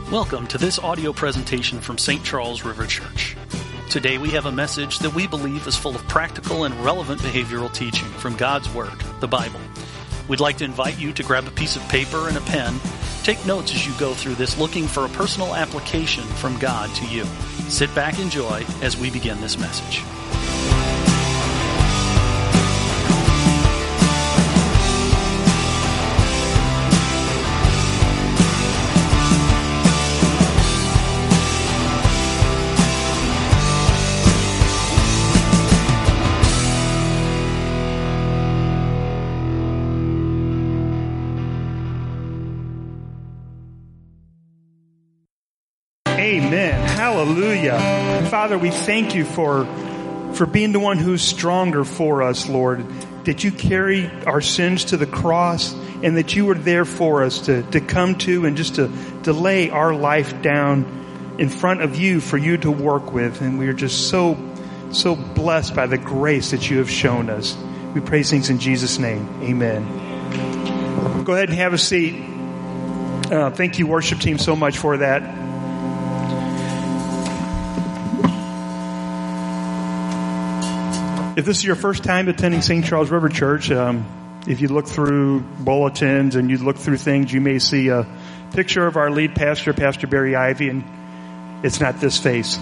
Welcome to this audio presentation from St. Charles River Church. Today we have a message that we believe is full of practical and relevant behavioral teaching from God's Word, the Bible. We'd like to invite you to grab a piece of paper and a pen. Take notes as you go through this, looking for a personal application from God to you. Sit back and enjoy as we begin this message. Amen. Hallelujah. Father, we thank you for being the one who's stronger for us, Lord, that you carry our sins to the cross and that you were there for us to come to and just to lay our life down in front of you for you to work with. And we are just so blessed by the grace that you have shown us. We praise things in Jesus' name. Amen. Go ahead and have a seat. Thank you, worship team, so much for that. If this is your first time attending St. Charles River Church, if you look through bulletins and you look through things, you may see a picture of our lead pastor, Pastor Barry Ivy, and it's not this face.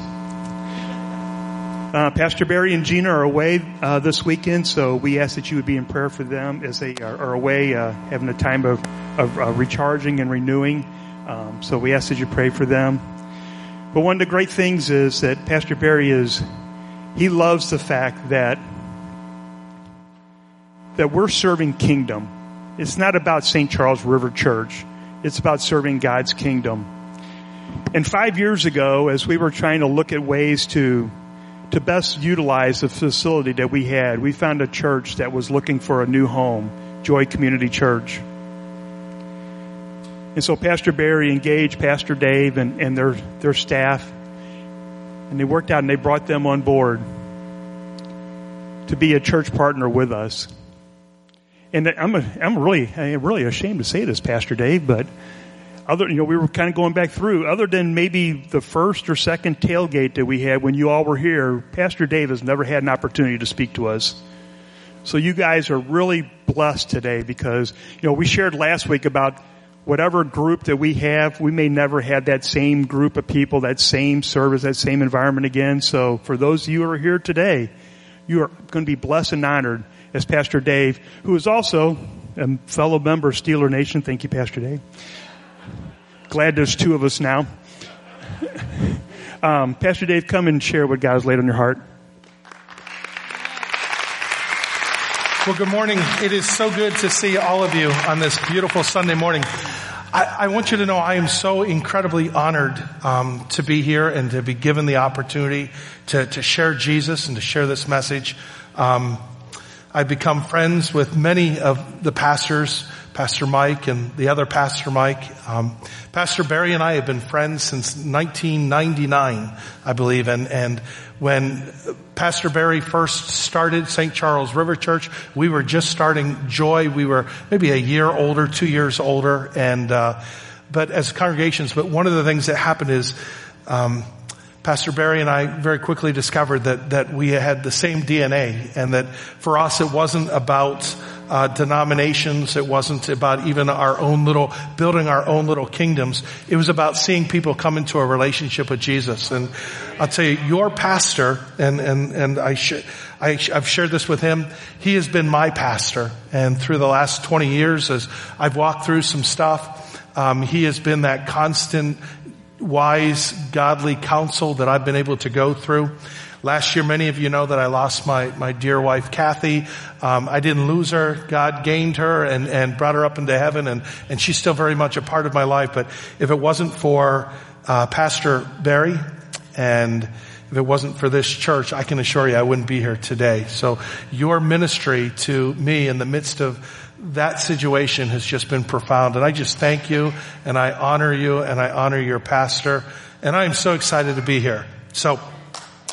Pastor Barry and Gina are away this weekend, so we ask that you would be in prayer for them as they are away, having a time of recharging and renewing. So we ask that you pray for them. But one of the great things is that Pastor Barry he loves the fact that we're serving kingdom. It's not about St. Charles River Church. It's about serving God's kingdom. And 5 years ago, as we were trying to look at ways to best utilize the facility that we had, we found a church that was looking for a new home, Joy Community Church. And so Pastor Barry engaged Pastor Dave and their staff, and they worked out and they brought them on board to be a church partner with us. And I'm really ashamed to say this, Pastor Dave, but we were kind of going back through, other than maybe the first or second tailgate that we had when you all were here, Pastor Dave has never had an opportunity to speak to us. So you guys are really blessed today because, we shared last week about whatever group that we have, we may never have that same group of people, that same service, that same environment again. So for those of you who are here today, you are going to be blessed and honored as Pastor Dave, who is also a fellow member of Steeler Nation. Thank you, Pastor Dave. Glad there's two of us now. Pastor Dave, come and share what God has laid on your heart. Well, good morning. It is so good to see all of you on this beautiful Sunday morning. I want you to know I am so incredibly honored to be here and to be given the opportunity to share Jesus and to share this message. I've become friends with many of the pastors, Pastor Mike and the other Pastor Mike. Pastor Barry and I have been friends since 1999, I believe. And when Pastor Barry first started St. Charles River Church, we were just starting Joy. We were maybe a year older, 2 years older. But as congregations, one of the things that happened is, Pastor Barry and I very quickly discovered that we had the same DNA, and that for us it wasn't about denominations. It wasn't about even building our own little kingdoms. It was about seeing people come into a relationship with Jesus. And I'll tell you, your pastor, and I've shared this with him, he has been my pastor. And through the last 20 years, as I've walked through some stuff, he has been that constant, wise, godly counsel that I've been able to go through. Last year, many of you know that I lost my dear wife, Kathy. I didn't lose her. God gained her and brought her up into heaven, and she's still very much a part of my life. But if it wasn't for Pastor Barry, and if it wasn't for this church, I can assure you I wouldn't be here today. So your ministry to me in the midst of that situation has just been profound. And I just thank you, and I honor you, and I honor your pastor. And I am so excited to be here. So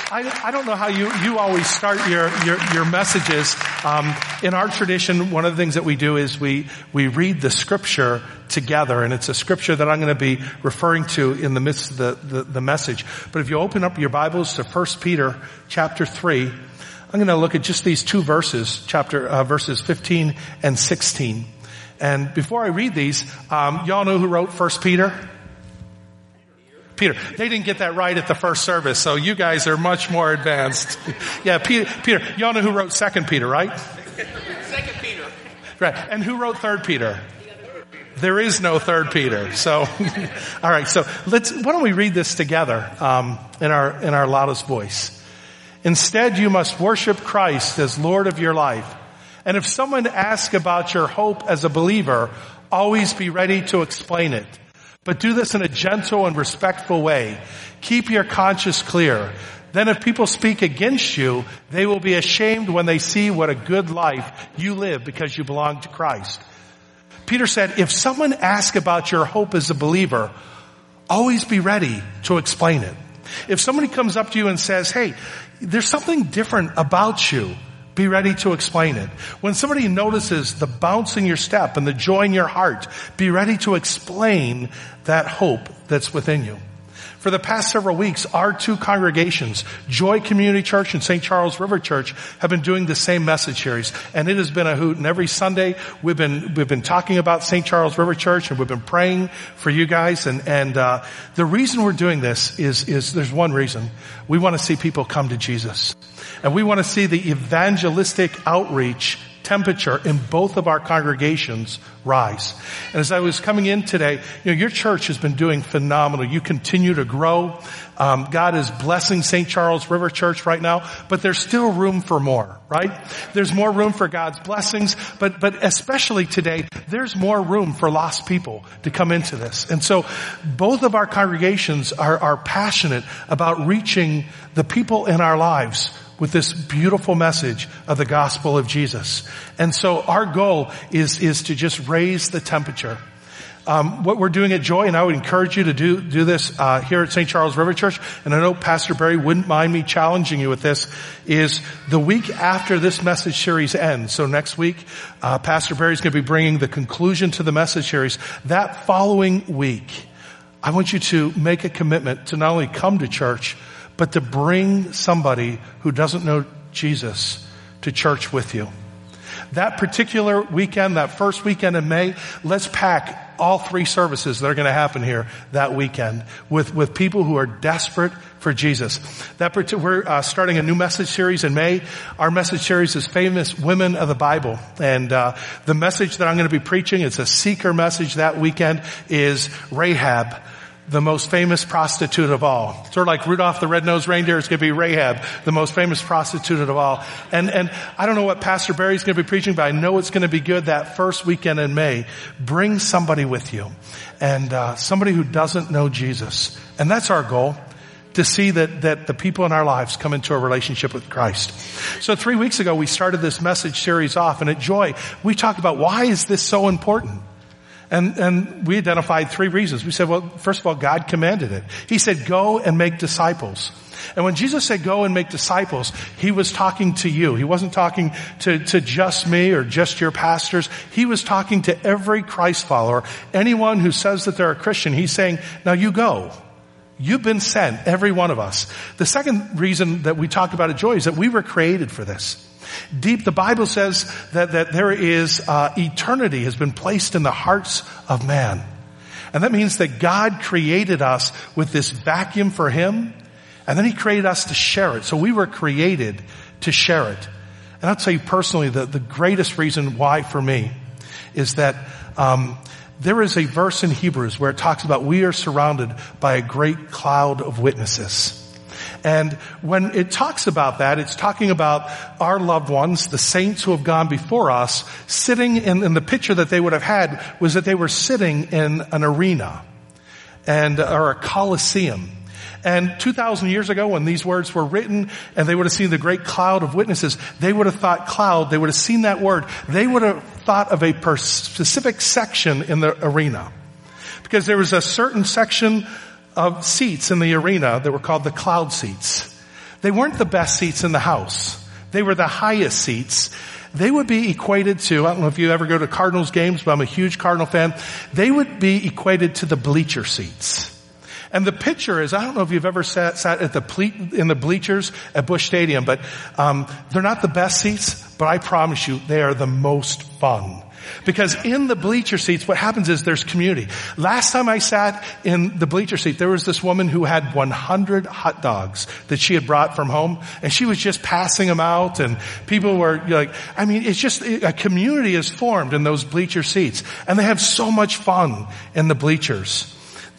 I don't know how you always start your messages. In our tradition, one of the things that we do is we read the scripture together, and it's a scripture that I'm going to be referring to in the midst of the message. But if you open up your Bibles to 1 Peter chapter 3, I'm going to look at just these two verses, verses 15 and 16. And before I read these, y'all know who wrote 1 Peter? Peter. They didn't get that right at the first service, so you guys are much more advanced. Yeah, Peter. Y'all know who wrote 2 Peter, right? 2 Peter. Right. And who wrote 3 Peter? There is no 3 Peter. So, all right. So why don't we read this together, in our loudest voice? Instead, you must worship Christ as Lord of your life. And if someone asks about your hope as a believer, always be ready to explain it. But do this in a gentle and respectful way. Keep your conscience clear. Then if people speak against you, they will be ashamed when they see what a good life you live because you belong to Christ. Peter said, if someone asks about your hope as a believer, always be ready to explain it. If somebody comes up to you and says, hey, there's something different about you, be ready to explain it. When somebody notices the bounce in your step and the joy in your heart, be ready to explain that hope that's within you. For the past several weeks, our two congregations, Joy Community Church and St. Charles River Church, have been doing the same message series, and it has been a hoot. And every Sunday, we've been talking about St. Charles River Church, and we've been praying for you guys. And the reason we're doing this is there's one reason: we want to see people come to Jesus, and we want to see the evangelistic outreach temperature in both of our congregations rise. And as I was coming in today, your church has been doing phenomenal. You continue to grow. God is blessing St. Charles River Church right now, but there's still room for more, right? There's more room for God's blessings, but especially today, there's more room for lost people to come into this. And so both of our congregations are passionate about reaching the people in our lives with this beautiful message of the gospel of Jesus. And so our goal is to just raise the temperature. What we're doing at Joy, and I would encourage you to do this here at St. Charles River Church, and I know Pastor Barry wouldn't mind me challenging you with this, is the week after this message series ends. So next week, Pastor Barry's going to be bringing the conclusion to the message series. That following week, I want you to make a commitment to not only come to church, but to bring somebody who doesn't know Jesus to church with you. That particular weekend, that first weekend in May, let's pack all 3 services that are going to happen here that weekend with people who are desperate for Jesus. We're starting a new message series in May. Our message series is Famous Women of the Bible. And the message that I'm going to be preaching, it's a seeker message that weekend, is Rahab, the most famous prostitute of all. Sort of like Rudolph the Red-Nosed Reindeer, it's going to be Rahab, the most famous prostitute of all. And I don't know what Pastor Barry's going to be preaching, but I know it's going to be good that first weekend in May. Bring somebody with you, and somebody who doesn't know Jesus. And that's our goal, to see that the people in our lives come into a relationship with Christ. So 3 weeks ago, we started this message series off, and at Joy, we talked about why is this so important? And we identified 3 reasons. We said, well, first of all, God commanded it. He said, go and make disciples. And when Jesus said, go and make disciples, he was talking to you. He wasn't talking to just me or just your pastors. He was talking to every Christ follower. Anyone who says that they're a Christian, he's saying, now you go. You've been sent, every one of us. The second reason that we talk about at Joy is that we were created for this. The Bible says that there is eternity has been placed in the hearts of man. And that means that God created us with this vacuum for him, and then he created us to share it. So we were created to share it. And I'll tell you personally, the greatest reason why for me is that there is a verse in Hebrews where it talks about we are surrounded by a great cloud of witnesses. And when it talks about that, it's talking about our loved ones, the saints who have gone before us, sitting in the picture that they would have had was that they were sitting in an arena or a coliseum. And 2,000 years ago, when these words were written and they would have seen the great cloud of witnesses, they would have thought cloud, they would have seen that word, they would have thought of a specific section in the arena. Because there was a certain section of seats in the arena that were called the cloud seats. They weren't the best seats in the house. They were the highest seats. They would be equated to, I don't know if you ever go to Cardinals games, but I'm a huge Cardinal fan. They would be equated to the bleacher seats. And the picture is, I don't know if you've ever sat at in the bleachers at Busch Stadium, but they're not the best seats, but I promise you, they are the most fun. Because in the bleacher seats, what happens is there's community. Last time I sat in the bleacher seat, there was this woman who had 100 hot dogs that she had brought from home, and she was just passing them out, and people were like, I mean, it's just, a community is formed in those bleacher seats. And they have so much fun in the bleachers.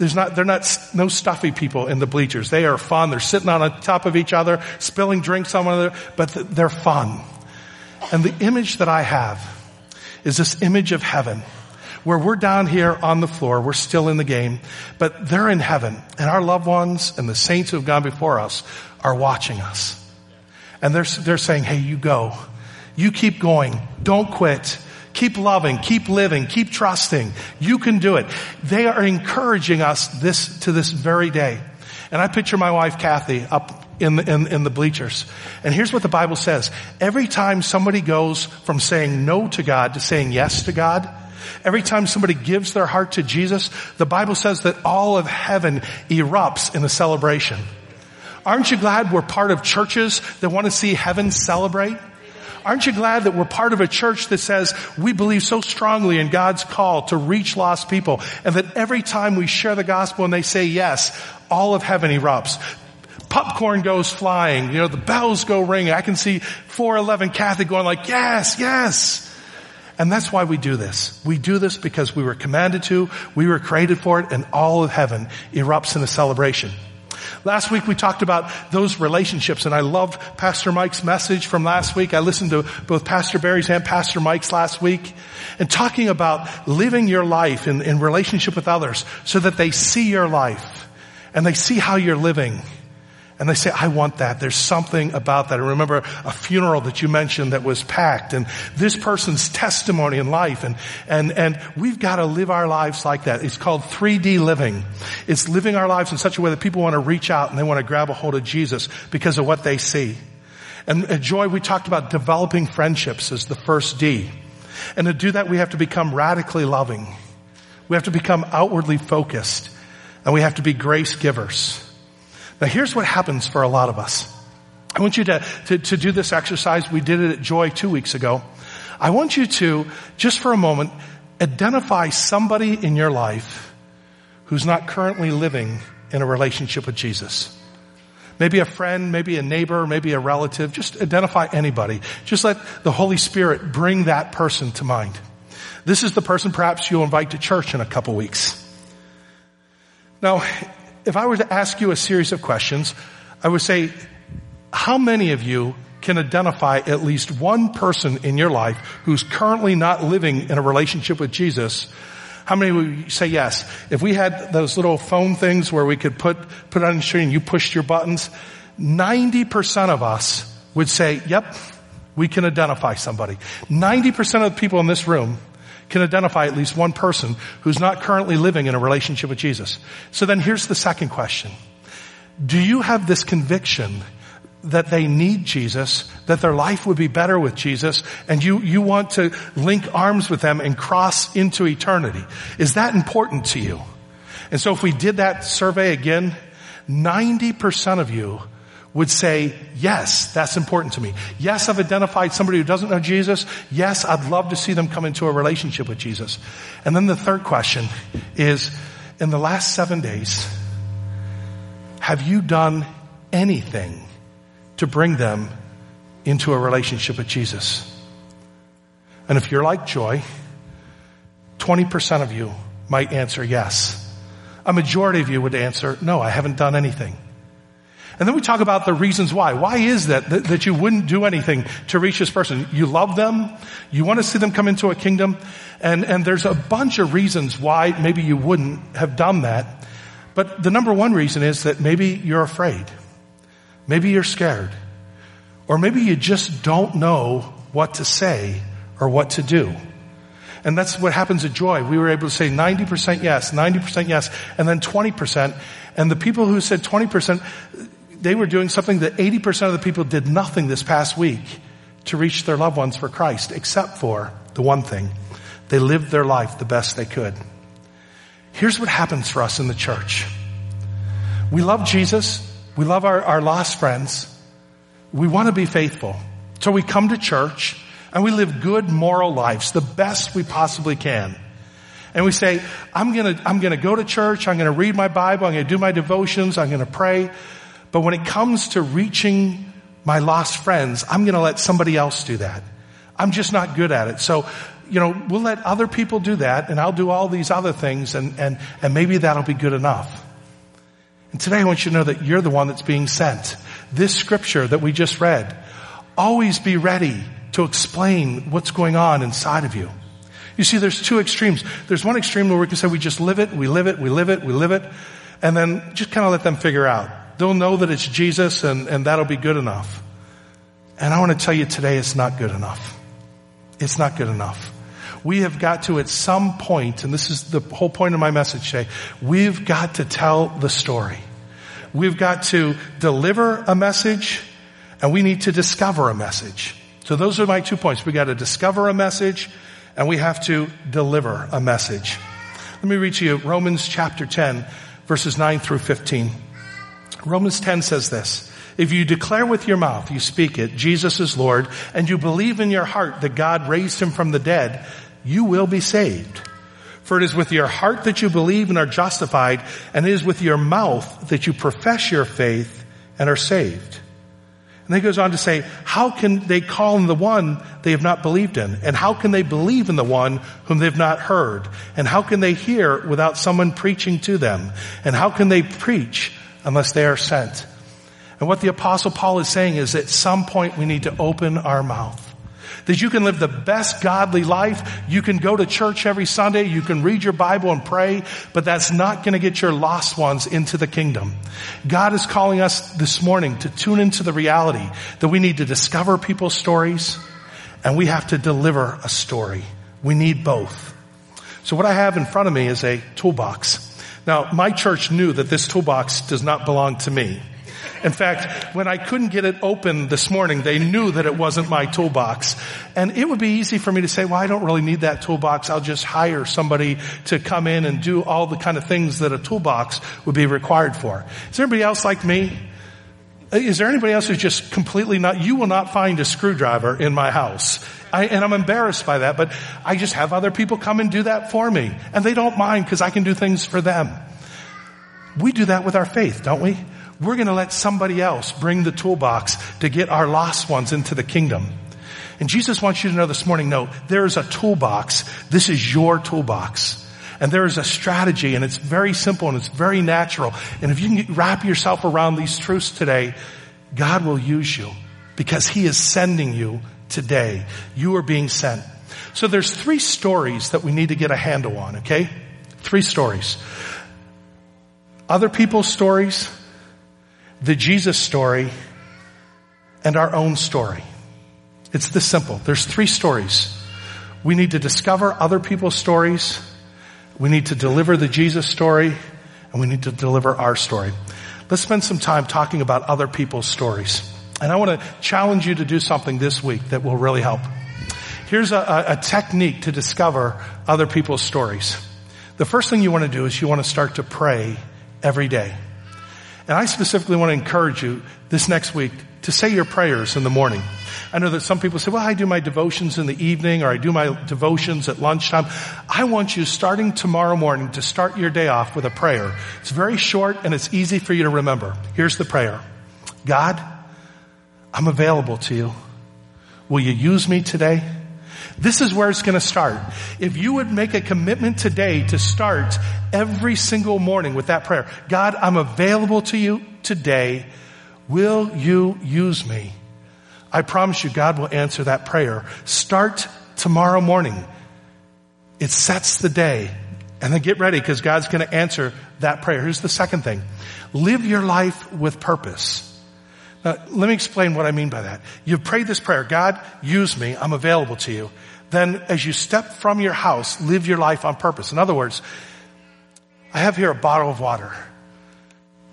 No stuffy people in the bleachers. They are fun. They're sitting on top of each other, spilling drinks on one another, but they're fun. And the image that I have is this image of heaven, where we're down here on the floor, we're still in the game, but they're in heaven, and our loved ones and the saints who have gone before us are watching us. And they're saying, hey, you go. You keep going. Don't quit. Keep loving, keep living, keep trusting. You can do it. They are encouraging us to this very day. And I picture my wife, Kathy, up in the bleachers. And here's what the Bible says. Every time somebody goes from saying no to God to saying yes to God, every time somebody gives their heart to Jesus, the Bible says that all of heaven erupts in a celebration. Aren't you glad we're part of churches that want to see heaven celebrate? Aren't you glad that we're part of a church that says we believe so strongly in God's call to reach lost people, and that every time we share the gospel and they say yes, all of heaven erupts. Popcorn goes flying, the bells go ringing. I can see 411 Kathy going like, yes, yes. And that's why we do this. We do this because we were commanded to, we were created for it, and all of heaven erupts in a celebration. Last week we talked about those relationships, and I loved Pastor Mike's message from last week. I listened to both Pastor Barry's and Pastor Mike's last week, and talking about living your life in relationship with others so that they see your life and they see how you're living. And they say, I want that. There's something about that. I remember a funeral that you mentioned that was packed, and this person's testimony in life. And we've got to live our lives like that. It's called 3D living. It's living our lives in such a way that people want to reach out and they want to grab a hold of Jesus because of what they see. And at Joy, we talked about developing friendships as the first D. And to do that, we have to become radically loving. We have to become outwardly focused. And we have to be grace givers. Now here's what happens for a lot of us. I want you to do this exercise. We did it at Joy 2 weeks ago. I want you to, just for a moment, identify somebody in your life who's not currently living in a relationship with Jesus. Maybe a friend, maybe a neighbor, maybe a relative. Just identify anybody. Just let the Holy Spirit bring that person to mind. This is the person perhaps you'll invite to church in a couple weeks. Now, if I were to ask you a series of questions, I would say, how many of you can identify at least one person in your life who's currently not living in a relationship with Jesus? How many would say yes? If we had those little phone things where we could put it on the screen and you pushed your buttons, 90% of us would say, yep, we can identify somebody. 90% of the people in this room can identify at least one person who's not currently living in a relationship with Jesus. So then here's the second question. Do you have this conviction that they need Jesus, that their life would be better with Jesus, and you want to link arms with them and cross into eternity? Is that important to you? And so if we did that survey again, 90% of you would say, yes, that's important to me. Yes, I've identified somebody who doesn't know Jesus. Yes, I'd love to see them come into a relationship with Jesus. And then the third question is, in the last 7 days, have you done anything to bring them into a relationship with Jesus? And if you're like Joy, 20% of you might answer yes. A majority of you would answer, no, I haven't done anything. And then we talk about the reasons why. Why is that you wouldn't do anything to reach this person? You love them. You want to see them come into a kingdom. And there's a bunch of reasons why maybe you wouldn't have done that. But the number one reason is that maybe you're afraid. Maybe you're scared. Or maybe you just don't know what to say or what to do. And that's what happens at Joy. We were able to say 90% yes, and then 20%. And the people who said 20%, they were doing something that 80% of the people did nothing this past week to reach their loved ones for Christ, except for the one thing. They lived their life the best they could. Here's what happens for us in the church. We love Jesus. We love our lost friends. We want to be faithful. So we come to church and we live good moral lives, the best we possibly can. And we say, I'm gonna go to church, I'm gonna read my Bible, I'm gonna do my devotions, I'm gonna pray. But when it comes to reaching my lost friends, I'm gonna let somebody else do that. I'm just not good at it. So, we'll let other people do that, and I'll do all these other things, and maybe that'll be good enough. And today I want you to know that you're the one that's being sent. This scripture that we just read, always be ready to explain what's going on inside of you. You see, there's two extremes. There's one extreme where we can say we just live it, we live it, we live it, we live it, and then just kind of let them figure out. They'll know that it's Jesus and that'll be good enough. And I want to tell you today it's not good enough. It's not good enough. We have got to, at some point, and this is the whole point of my message today, we've got to tell the story. We've got to deliver a message, and we need to discover a message. So those are my 2 points. We got to discover a message, and we have to deliver a message. Let me read to you Romans chapter 10, verses 9 through 15. Romans 10 says this: if you declare with your mouth, you speak it, Jesus is Lord, and you believe in your heart that God raised him from the dead, you will be saved. For it is with your heart that you believe and are justified, and it is with your mouth that you profess your faith and are saved. And then he goes on to say, how can they call on the one they have not believed in? And how can they believe in the one whom they've not heard? And how can they hear without someone preaching to them? And how can they preach unless they are sent? And what the Apostle Paul is saying is at some point we need to open our mouth. That you can live the best godly life. You can go to church every Sunday. You can read your Bible and pray, but that's not going to get your lost ones into the kingdom. God is calling us this morning to tune into the reality that we need to discover people's stories and we have to deliver a story. We need both. So what I have in front of me is a toolbox. Now, my church knew that this toolbox does not belong to me. In fact, when I couldn't get it open this morning, they knew that it wasn't my toolbox. And it would be easy for me to say, well, I don't really need that toolbox. I'll just hire somebody to come in and do all the kind of things that a toolbox would be required for. Is there anybody else like me? Is there anybody else who's just completely not, you will not find a screwdriver in my house. And I'm embarrassed by that, but I just have other people come and do that for me. And they don't mind because I can do things for them. We do that with our faith, don't we? We're going to let somebody else bring the toolbox to get our lost ones into the kingdom. And Jesus wants you to know this morning, no, there is a toolbox. This is your toolbox. And there is a strategy, and it's very simple and it's very natural. And if you can wrap yourself around these truths today, God will use you because he is sending you today. You are being sent. So there's 3 stories that we need to get a handle on, okay? 3 stories. Other people's stories, the Jesus story, and our own story. It's this simple. There's 3 stories. We need to discover other people's stories. We need to deliver the Jesus story, and we need to deliver our story. Let's spend some time talking about other people's stories. And I want to challenge you to do something this week that will really help. Here's a technique to discover other people's stories. The first thing you want to do is you want to start to pray every day. And I specifically want to encourage you this next week to say your prayers in the morning. I know that some people say, well, I do my devotions in the evening or I do my devotions at lunchtime. I want you starting tomorrow morning to start your day off with a prayer. It's very short and it's easy for you to remember. Here's the prayer. God, I'm available to you. Will you use me today? This is where it's going to start. If you would make a commitment today to start every single morning with that prayer, God, I'm available to you today. Will you use me? I promise you God will answer that prayer. Start tomorrow morning. It sets the day. And then get ready because God's going to answer that prayer. Here's the second thing. Live your life with purpose. Now, let me explain what I mean by that. You've prayed this prayer. God, use me. I'm available to you. Then as you step from your house, live your life on purpose. In other words, I have here a bottle of water.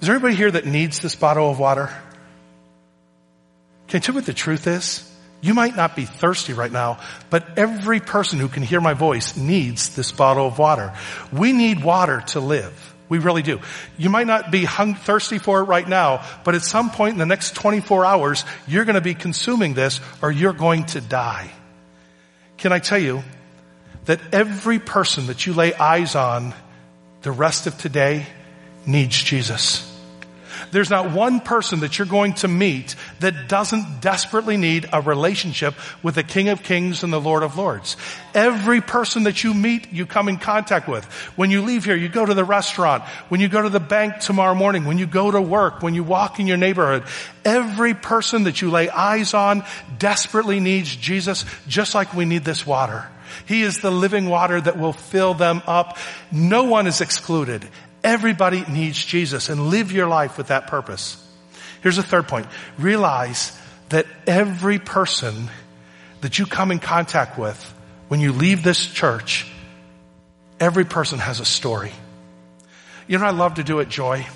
Is there anybody here that needs this bottle of water? Can I tell you what the truth is? You might not be thirsty right now, but every person who can hear my voice needs this bottle of water. We need water to live. We really do. You might not be thirsty for it right now, but at some point in the next 24 hours, you're going to be consuming this or you're going to die. Can I tell you that every person that you lay eyes on the rest of today needs Jesus? There's not one person that you're going to meet that doesn't desperately need a relationship with the King of Kings and the Lord of Lords. Every person that you meet, you come in contact with. When you leave here, you go to the restaurant, when you go to the bank tomorrow morning, when you go to work, when you walk in your neighborhood, every person that you lay eyes on desperately needs Jesus, just like we need this water. He is the living water that will fill them up. No one is excluded. Everybody needs Jesus, and live your life with that purpose. Here's a third point. Realize that every person that you come in contact with when you leave this church, every person has a story. You know what I love to do at Joy?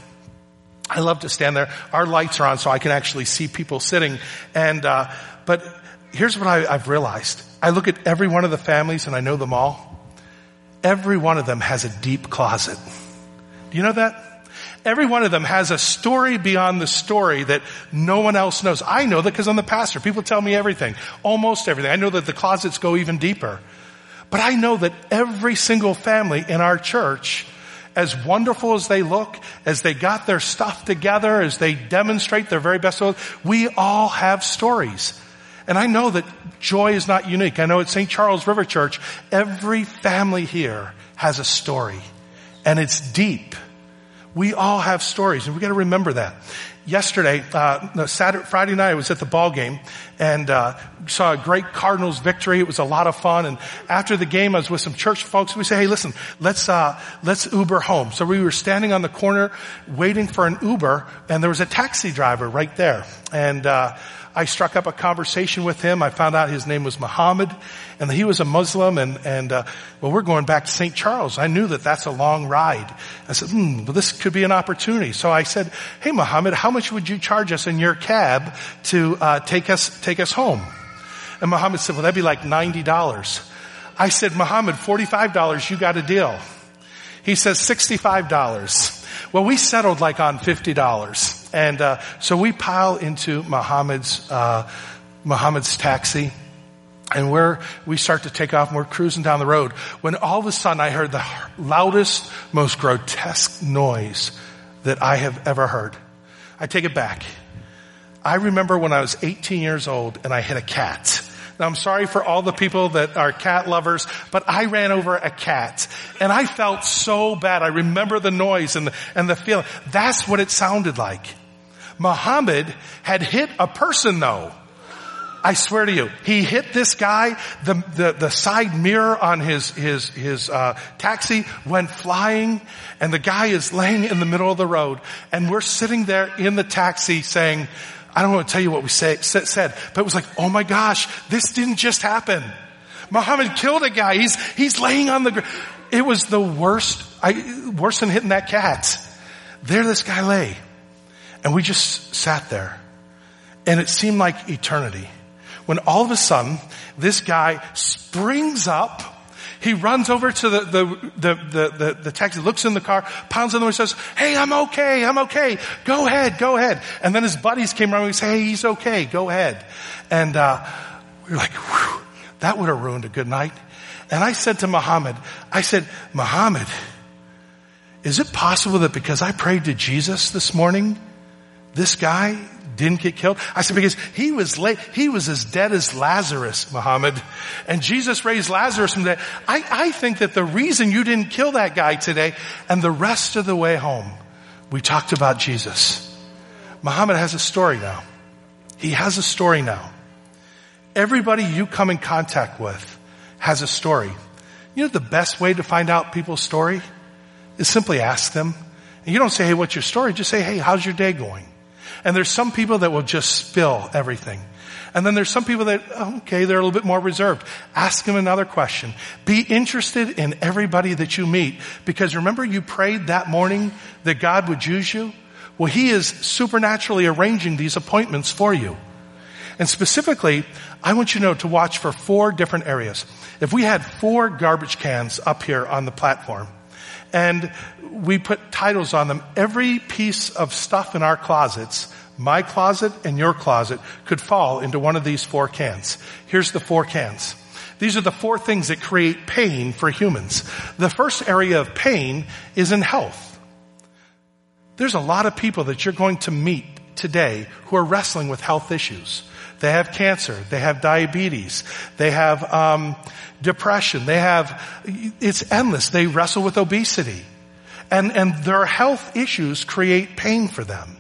I love to stand there. Our lights are on so I can actually see people sitting. But here's what I've realized. I look at every one of the families and I know them all. Every one of them has a deep closet. Do you know that? Every one of them has a story beyond the story that no one else knows. I know that because I'm the pastor. People tell me everything, almost everything. I know that the closets go even deeper. But I know that every single family in our church, as wonderful as they look, as they got their stuff together, as they demonstrate their very best, we all have stories. And I know that Joy is not unique. I know at St. Charles River Church, every family here has a story. And it's deep. We all have stories, and we got to remember that. Yesterday, Friday night, I was at the ball game and saw a great Cardinals victory. It was a lot of fun. And after the game, I was with some church folks. We said, "Hey, listen, let's Uber home." So we were standing on the corner waiting for an Uber, and there was a taxi driver right there. And I struck up a conversation with him. I found out his name was Muhammad, and he was a Muslim. And we're going back to St. Charles. I knew that that's a long ride. I said, well, this could be an opportunity. So I said, "Hey, Muhammad, how much would you charge us in your cab to take us home?" And Muhammad said, "Well, that'd be like $90. I said, "Muhammad, $45, you got a deal." He says, $65. Well, we settled like on $50. And so we pile into Muhammad's taxi, and we start to take off, and we're cruising down the road, when all of a sudden I heard the loudest, most grotesque noise that I have ever heard. I take it back. I remember when I was 18 years old and I hit a cat. Now, I'm sorry for all the people that are cat lovers, but I ran over a cat and I felt so bad. I remember the noise and the feeling. That's what it sounded like. Muhammad had hit a person though. I swear to you, he hit this guy. The side mirror on his taxi went flying, and the guy is laying in the middle of the road, and we're sitting there in the taxi saying, I don't want to tell you what we said, but it was like, oh my gosh, this didn't just happen. Muhammad killed a guy. He's laying on the ground. It was the worst, worse than hitting that cat. There this guy lay. And we just sat there. And it seemed like eternity. When all of a sudden, this guy springs up. He runs over to the taxi, looks in the car, pounds on the door, says, "Hey, I'm okay. Go ahead. And then his buddies came around and we say, "Hey, he's okay. Go ahead." And we were like, whew, that would have ruined a good night. And I said to Muhammad, "Muhammad, is it possible that because I prayed to Jesus this morning, this guy didn't get killed?" I said, "Because he was as dead as Lazarus, Muhammad. And Jesus raised Lazarus from the dead. I think that the reason you didn't kill that guy today," and the rest of the way home, we talked about Jesus. Muhammad has a story now. He has a story now. Everybody you come in contact with has a story. You know the best way to find out people's story is simply ask them. And you don't say, "Hey, what's your story?" Just say, "Hey, how's your day going?" And there's some people that will just spill everything. And then there's some people that, they're a little bit more reserved. Ask them another question. Be interested in everybody that you meet. Because remember you prayed that morning that God would use you? Well, he is supernaturally arranging these appointments for you. And specifically, I want you to know to watch for 4 different areas. If we had 4 garbage cans up here on the platform, and we put titles on them, every piece of stuff in our closets, my closet and your closet, could fall into one of these 4 cans. Here's the 4 cans. These are the 4 things that create pain for humans. The first area of pain is in health. There's a lot of people that you're going to meet today who are wrestling with health issues. They have cancer. They have diabetes. They have depression. It's endless. They wrestle with obesity. And their health issues create pain for them.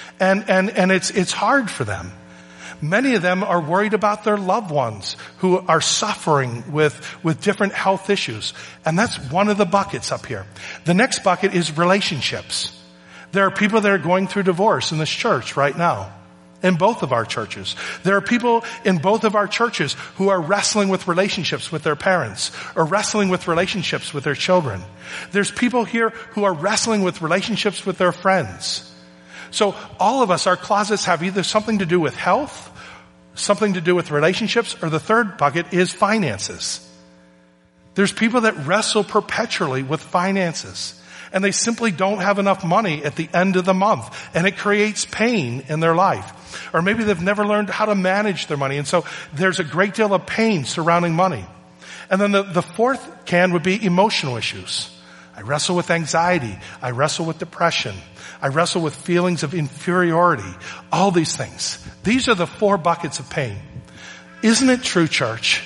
And it's hard for them. Many of them are worried about their loved ones who are suffering with different health issues. And that's one of the buckets up here. The next bucket is relationships. There are people that are going through divorce in this church right now. In both of our churches. There are people in both of our churches who are wrestling with relationships with their parents or wrestling with relationships with their children. There's people here who are wrestling with relationships with their friends. So all of us, our closets have either something to do with health, something to do with relationships, or the third bucket is finances. There's people that wrestle perpetually with finances. And they simply don't have enough money at the end of the month. And it creates pain in their life. Or maybe they've never learned how to manage their money. And so there's a great deal of pain surrounding money. And then the fourth can would be emotional issues. I wrestle with anxiety. I wrestle with depression. I wrestle with feelings of inferiority. All these things. These are the 4 buckets of pain. Isn't it true, church,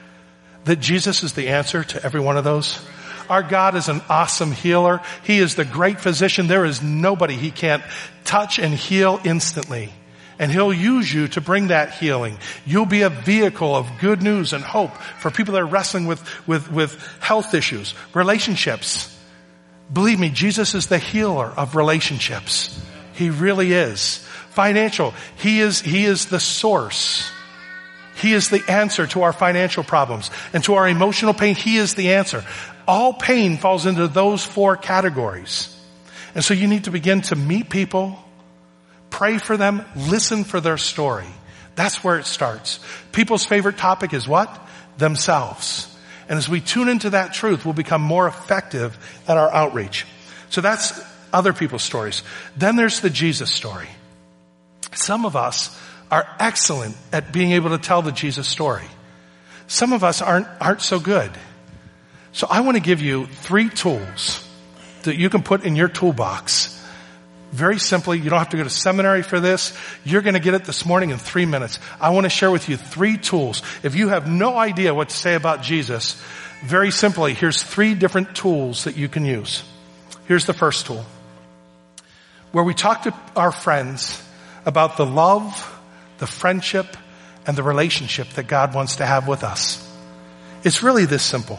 that Jesus is the answer to every one of those? Our God is an awesome healer. He is the great physician. There is nobody He can't touch and heal instantly. And He'll use you to bring that healing. You'll be a vehicle of good news and hope for people that are wrestling with health issues, relationships. Believe me, Jesus is the healer of relationships. He really is. Financial. He is the source. He is the answer to our financial problems and to our emotional pain. He is the answer. All pain falls into those 4 categories. And so you need to begin to meet people, pray for them, listen for their story. That's where it starts. People's favorite topic is what? Themselves. And as we tune into that truth, we'll become more effective at our outreach. So that's other people's stories. Then there's the Jesus story. Some of us are excellent at being able to tell the Jesus story. Some of us aren't so good. So I want to give you 3 tools that you can put in your toolbox. Very simply, you don't have to go to seminary for this. You're going to get it this morning in 3 minutes. I want to share with you 3 tools. If you have no idea what to say about Jesus, very simply, here's 3 different tools that you can use. Here's the first tool. Where we talk to our friends about the love, the friendship, and the relationship that God wants to have with us. It's really this simple.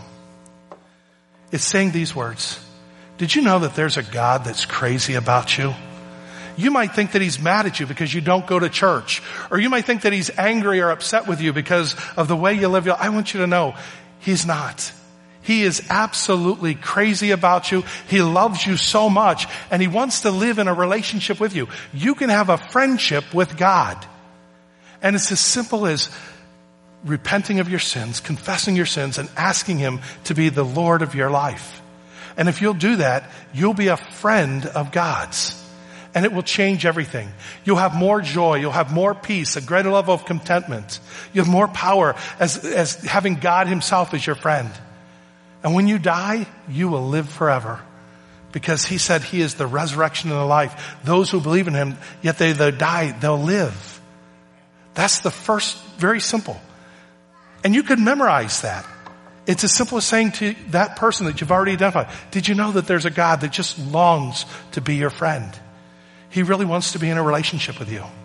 It's saying these words. Did you know that there's a God that's crazy about you? You might think that He's mad at you because you don't go to church. Or you might think that He's angry or upset with you because of the way you live your life. I want you to know He's not. He is absolutely crazy about you. He loves you so much and He wants to live in a relationship with you. You can have a friendship with God. And it's as simple as repenting of your sins, confessing your sins, and asking Him to be the Lord of your life. And if you'll do that, you'll be a friend of God's. And it will change everything. You'll have more joy. You'll have more peace, a greater level of contentment. You have more power as having God Himself as your friend. And when you die, you will live forever. Because He said He is the resurrection and the life. Those who believe in Him, yet they die, they'll live. That's the first, very simple. And you could memorize that. It's as simple as saying to that person that you've already identified, did you know that there's a God that just longs to be your friend? He really wants to be in a relationship with you.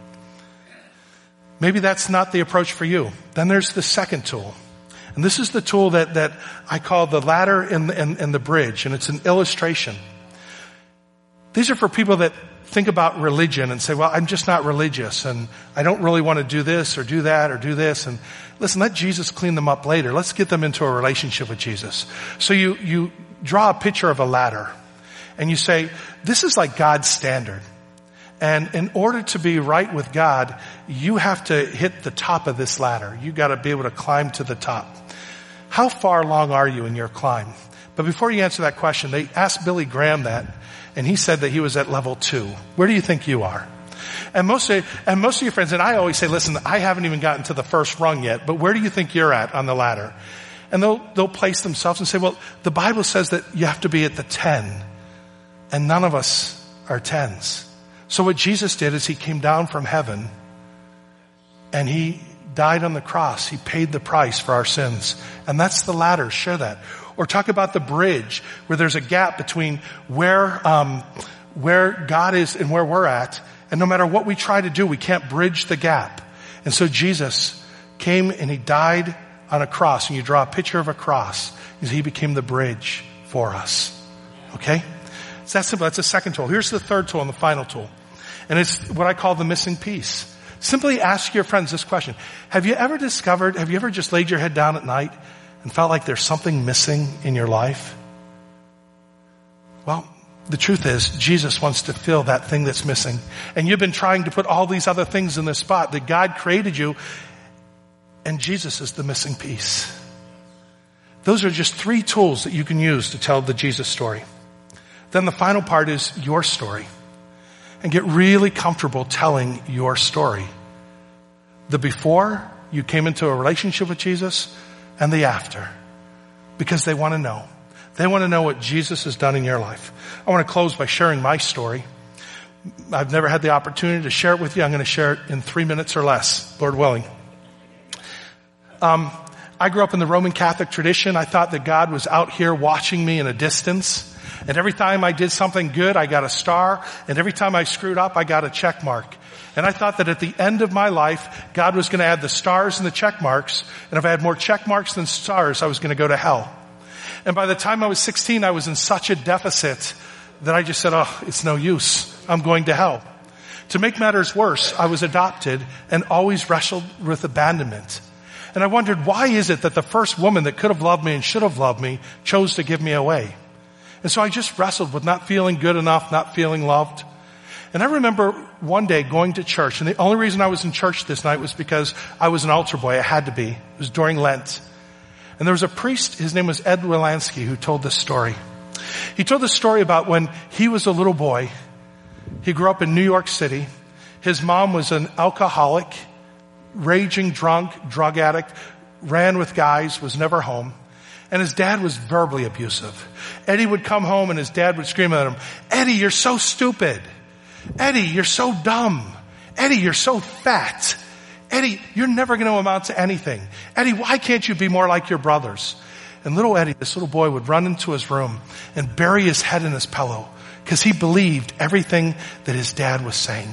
Maybe that's not the approach for you. Then there's the second tool. And this is the tool that I call the ladder and the bridge. And it's an illustration. These are for people that think about religion and say, well, I'm just not religious and I don't really want to do this or do that or do this. And listen, let Jesus clean them up later. Let's get them into a relationship with Jesus. So you draw a picture of a ladder and you say, this is like God's standard. And in order to be right with God, you have to hit the top of this ladder. You got to be able to climb to the top. How far along are you in your climb? But before you answer that question, they asked Billy Graham that, and he said that he was at level 2. Where do you think you are? And most of your friends, and I always say, listen, I haven't even gotten to the first rung yet, but where do you think you're at on the ladder? And they'll place themselves and say, well, the Bible says that you have to be at the 10, and none of us are 10s. So what Jesus did is he came down from heaven and he died on the cross. He paid the price for our sins. And that's the ladder. Share that. Or talk about the bridge where there's a gap between where God is and where we're at. And no matter what we try to do, we can't bridge the gap. And so Jesus came and he died on a cross. And you draw a picture of a cross because he became the bridge for us. Okay? It's that simple. That's the second tool. Here's the third tool and the final tool. And it's what I call the missing piece. Simply ask your friends this question. Have you ever just laid your head down at night and felt like there's something missing in your life? Well, the truth is, Jesus wants to fill that thing that's missing. And you've been trying to put all these other things in this spot that God created you, and Jesus is the missing piece. Those are just 3 tools that you can use to tell the Jesus story. Then the final part is your story. And get really comfortable telling your story. The before you came into a relationship with Jesus and the after. Because they want to know. They want to know what Jesus has done in your life. I want to close by sharing my story. I've never had the opportunity to share it with you. I'm going to share it in 3 minutes or less, Lord willing. I grew up in the Roman Catholic tradition. I thought that God was out here watching me in a distance. And every time I did something good, I got a star. And every time I screwed up, I got a check mark. And I thought that at the end of my life, God was going to add the stars and the check marks. And if I had more check marks than stars, I was going to go to hell. And by the time I was 16, I was in such a deficit that I just said, oh, it's no use. I'm going to hell. To make matters worse, I was adopted and always wrestled with abandonment. And I wondered, why is it that the first woman that could have loved me and should have loved me chose to give me away? And so I just wrestled with not feeling good enough, not feeling loved. And I remember one day going to church, and the only reason I was in church this night was because I was an altar boy. I had to be. It was during Lent. And there was a priest, his name was Ed Wilansky, who told this story. He told this story about when he was a little boy. He grew up in New York City. His mom was an alcoholic, raging drunk, drug addict, ran with guys, was never home. And his dad was verbally abusive. Eddie would come home and his dad would scream at him, Eddie, you're so stupid. Eddie, you're so dumb. Eddie, you're so fat. Eddie, you're never going to amount to anything. Eddie, why can't you be more like your brothers? And little Eddie, this little boy, would run into his room and bury his head in his pillow because he believed everything that his dad was saying.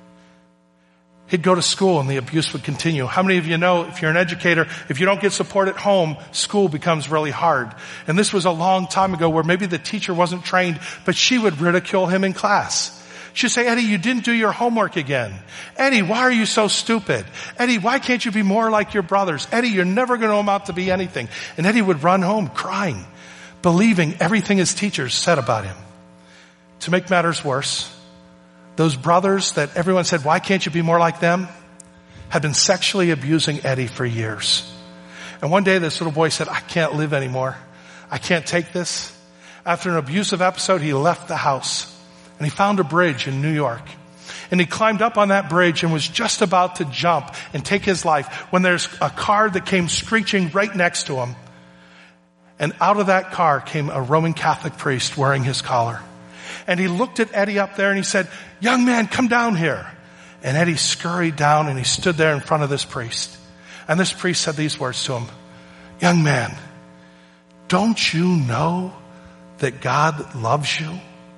He'd go to school and the abuse would continue. How many of you know if you're an educator, if you don't get support at home, school becomes really hard? And this was a long time ago where maybe the teacher wasn't trained, but she would ridicule him in class. She'd say, Eddie, you didn't do your homework again. Eddie, why are you so stupid? Eddie, why can't you be more like your brothers? Eddie, you're never going to amount to be anything. And Eddie would run home crying, believing everything his teachers said about him. To make matters worse, those brothers that everyone said, why can't you be more like them? Had been sexually abusing Eddie for years. And one day this little boy said, I can't live anymore. I can't take this. After an abusive episode, he left the house and he found a bridge in New York. And he climbed up on that bridge and was just about to jump and take his life when there's a car that came screeching right next to him. And out of that car came a Roman Catholic priest wearing his collar. And he looked at Eddie up there and he said, young man, come down here. And Eddie scurried down and he stood there in front of this priest. And this priest said these words to him, young man, don't you know that God loves you?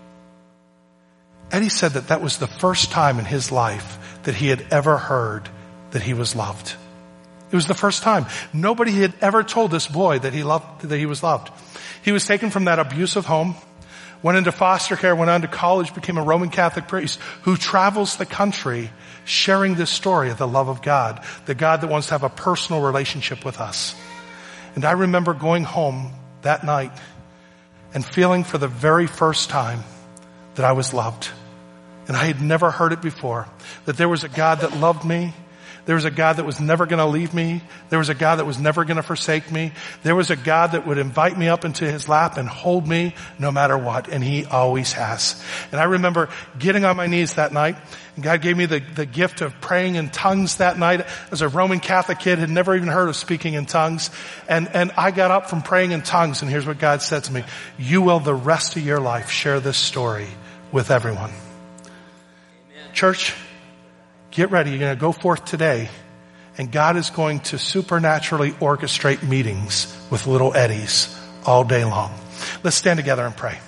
Eddie said that was the first time in his life that he had ever heard that he was loved. It was the first time. Nobody had ever told this boy that he was loved. He was taken from that abusive home, went into foster care, went on to college, became a Roman Catholic priest who travels the country sharing this story of the love of God, the God that wants to have a personal relationship with us. And I remember going home that night and feeling for the very first time that I was loved. and I had never heard it before, that there was a God that loved me. There was a God that was never going to leave me. There was a God that was never going to forsake me. There was a God that would invite me up into his lap and hold me no matter what, and he always has. And I remember getting on my knees that night, and God gave me the gift of praying in tongues that night. As a Roman Catholic kid, had never even heard of speaking in tongues. And I got up from praying in tongues, and here's what God said to me: you will the rest of your life share this story with everyone. Amen. Church, get ready. You're going to go forth today, and God is going to supernaturally orchestrate meetings with little Eddies all day long. Let's stand together and pray.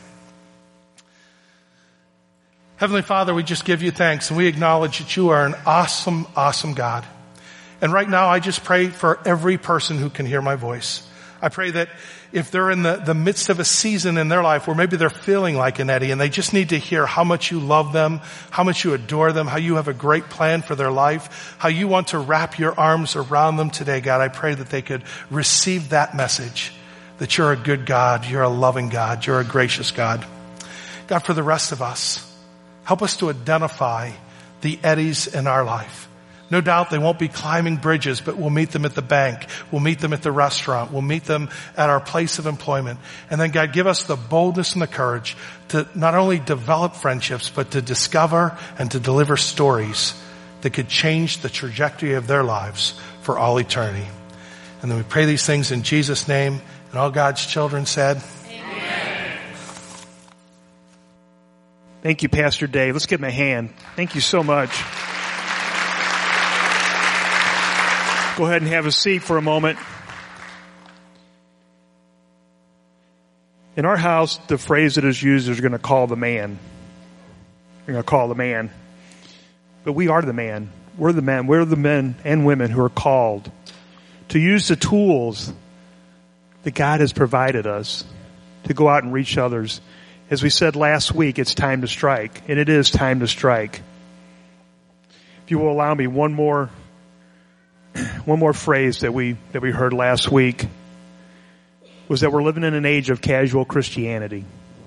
Heavenly Father, we just give you thanks, and we acknowledge that you are an awesome, awesome God. And right now, I just pray for every person who can hear my voice. I pray that if they're in the midst of a season in their life where maybe they're feeling like an Eddie and they just need to hear how much you love them, how much you adore them, how you have a great plan for their life, how you want to wrap your arms around them today, God, I pray that they could receive that message, that you're a good God, you're a loving God, you're a gracious God. God, for the rest of us, help us to identify the Eddies in our life. No doubt they won't be climbing bridges, but we'll meet them at the bank. We'll meet them at the restaurant. We'll meet them at our place of employment. And then God, give us the boldness and the courage to not only develop friendships, but to discover and to deliver stories that could change the trajectory of their lives for all eternity. And then we pray these things in Jesus' name. And all God's children said, Amen. Thank you, Pastor Dave. Let's give him a hand. Thank you so much. Go ahead and have a seat for a moment. In our house, the phrase that is used is going to call the man. You're going to call the man. But we are the man. We're the men. We're the men and women who are called to use the tools that God has provided us to go out and reach others. As we said last week, it's time to strike. And it is time to strike. If you will allow me one more phrase that we heard last week was that we're living in an age of casual Christianity.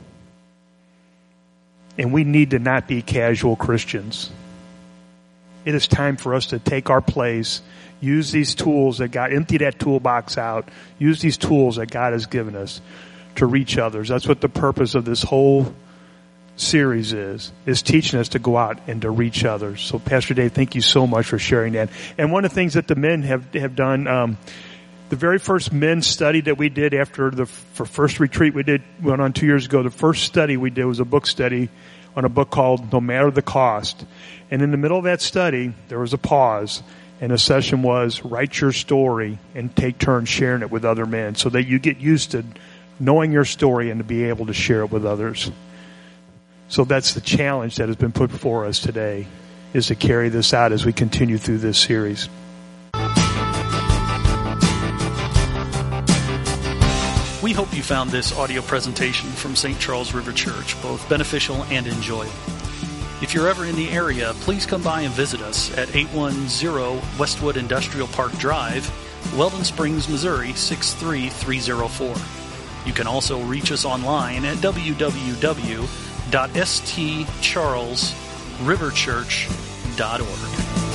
And we need to not be casual Christians. It is time for us to take our place, use these tools that God, empty that toolbox out, use these tools that God has given us to reach others. That's what the purpose of this whole series is teaching us to go out and to reach others. So Pastor Dave, thank you so much for sharing that. And one of the things that the men have done, the very first men's study that we did after the first retreat went on 2 years ago, the first study we did was a book study on a book called No Matter the Cost. And in the middle of that study, there was a pause, and the session was write your story and take turns sharing it with other men so that you get used to knowing your story and to be able to share it with others. So that's the challenge that has been put before us today, is to carry this out as we continue through this series. We hope you found this audio presentation from St. Charles River Church both beneficial and enjoyable. If you're ever in the area, please come by and visit us at 810 Westwood Industrial Park Drive, Weldon Springs, Missouri 63304. You can also reach us online at www.stcharlesriverchurch.org.